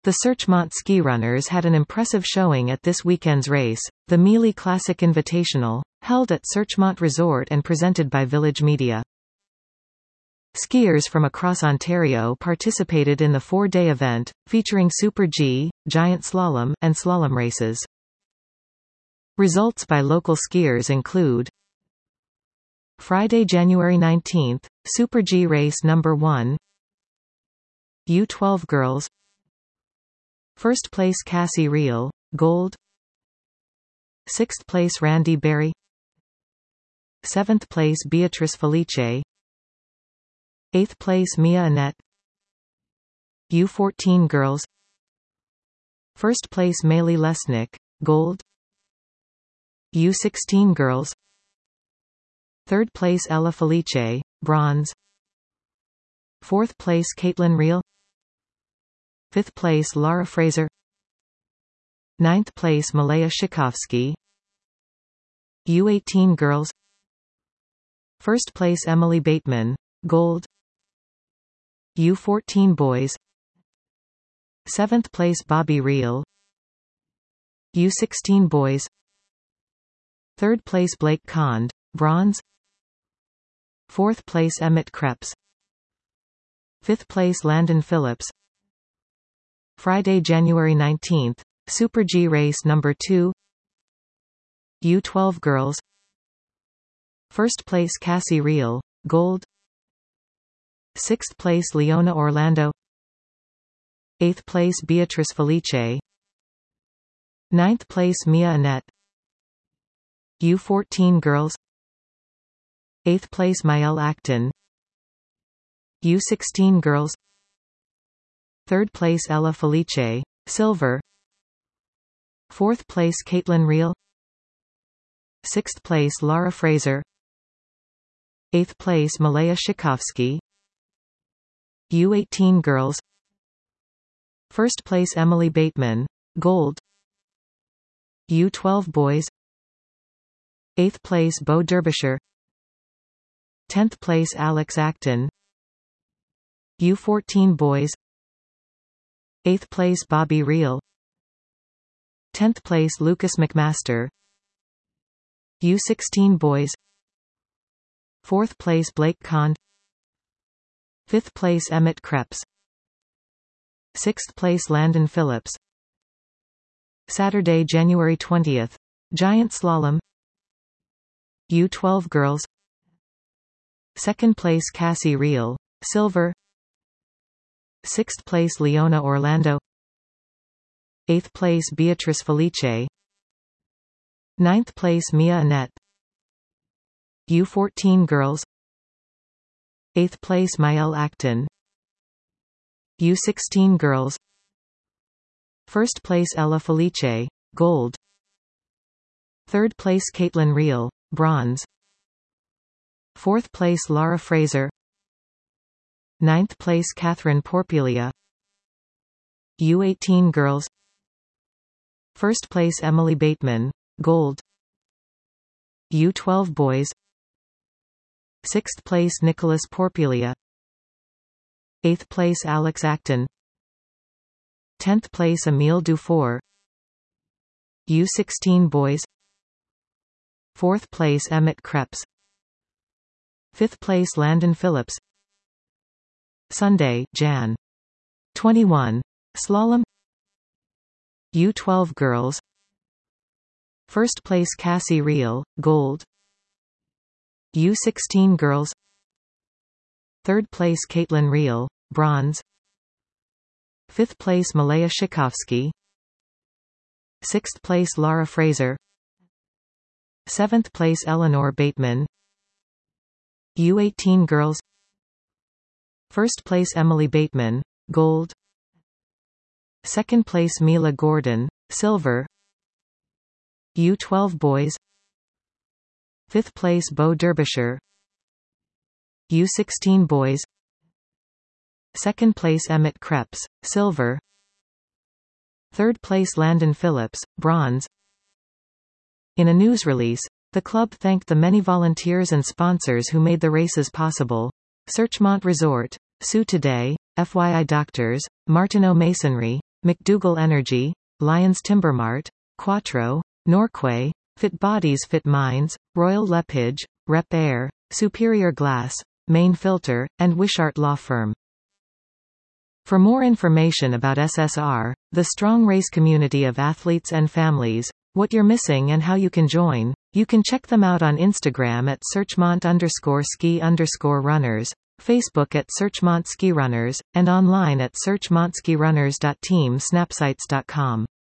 The Searchmont ski runners had an impressive showing at this weekend's race, the Mealy Classic Invitational, held at Searchmont Resort and presented by Village Media. Skiers from across Ontario participated in the four-day event, featuring Super G, giant slalom, and slalom races. Results by local skiers include: Friday, January 19th, Super G race number 1, U12 girls. First place Cassie Reel, gold. 6th place Randy Berry. 7th place Beatrice Felice. 8th place Mia Annette. U14 girls. First place Maylee Lesnick, gold. U16 girls. 3rd place Ella Felice, bronze. 4th place Caitlin Reel. 5th place Lara Fraser. 9th place Malaya Shikovsky. U18 girls. 1st place Emily Bateman, gold. U14 boys. 7th place Bobby Reel. U16 boys. 3rd place Blake Cond, bronze. 4th place Emmett Krebs. 5th place Landon Phillips. Friday, January 19th, Super G race number 2, U12 girls. First place Cassie Reel, gold. 6th place Leona Orlando. 8th place Beatrice Felice. 9th place Mia Annette. U14 girls. 8th place Maëlle Acton. U16 girls. 3rd place Ella Felice, silver. 4th place Caitlin Reel. 6th place Lara Fraser. 8th place Malaya Shikovsky. U18 girls. 1st place Emily Bateman, gold. U12 boys. 8th place Bo Derbyshire. 10th place Alex Acton. U14 boys. 8th place Bobby Reel. 10th place Lucas McMaster. U16 boys. 4th place Blake Cond. 5th place Emmett Krebs. 6th place Landon Phillips. Saturday, January 20th, giant slalom, U12 girls. 2nd place Cassie Reel, silver. 6th place Leona Orlando. 8th place Beatrice Felice. 9th place Mia Annette. U14 girls. 8th place Maëlle Acton. U16 girls. 1st place Ella Felice, gold. 3rd place Caitlin Reel, bronze. 4th place Lara Fraser. 9th place Catherine Porpiglia. U18 girls. 1st place Emily Bateman, gold. U12 boys. 6th place Nicholas Porpiglia. 8th place Alex Acton. 10th place Emile Dufour. U16 boys. 4th place Emmett Krebs. 5th place Landon Phillips. Sunday, Jan. 21. Slalom, U12 girls. 1st place Cassie Reel, gold. U16 girls. 3rd place Caitlin Reel, bronze. 5th place Malaya Shikovsky. 6th place Lara Fraser. 7th place Eleanor Bateman. U18 girls. 1st place Emily Bateman, gold. 2nd place Mila Gordon, silver. U12 boys. 5th place Bo Derbyshire. U16 boys. 2nd place Emmett Krebs, silver. 3rd place Landon Phillips, bronze. In a news release, the club thanked the many volunteers and sponsors who made the races possible: Searchmont Resort, Sue Today, FYI Doctors, Martineau Masonry, McDougall Energy, Lions Timbermart, Quattro, Norquay, Fit Bodies Fit Minds, Royal Lepage, Rep Air, Superior Glass, Main Filter, and Wishart Law Firm. For more information about SSR, the strong race community of athletes and families, what you're missing and how you can join, you can check them out on Instagram at searchmont_ski_runners, Facebook at Searchmont Ski Runners, and online at searchmontskirunners.teamsnapsites.com.